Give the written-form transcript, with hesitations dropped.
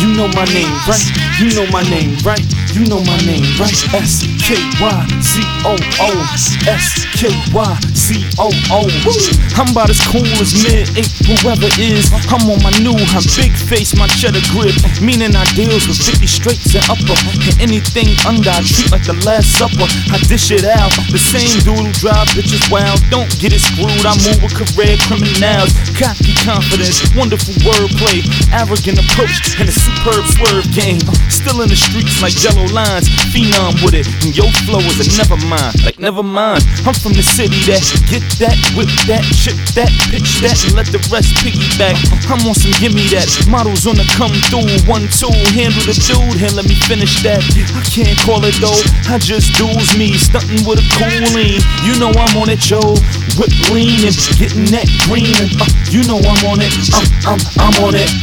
You know my name, right? You know my name, right? You know my name, right? S-K-Y-Z-O-O, S-K-Y-Z-O-O. I'm about as cool as mid-April weather is. I'm on my new, I'm big face, my cheddar grip. Meaning I deals with 50 straights and upper. And anything under I treat like the Last Supper. I dish it out, the same dude who drive bitches wild. Don't get it screwed, I move with career criminals. Cocky confidence, wonderful wordplay, arrogant approach, and a superb swerve game. Still in the streets like yellow lines, phenom with it, and your flow is a never mind, like never mind. I'm from the city that get that, whip that, ship that, pitch that, and let the rest piggyback. I'm on some gimme that, models on the come through, 1-2, handle the dude, here let me finish that. I can't call it though, I just do's me, stunting with a cool lean. You know I'm on it, Joe, whip lean and getting that green, and you know I'm on it, I'm on it.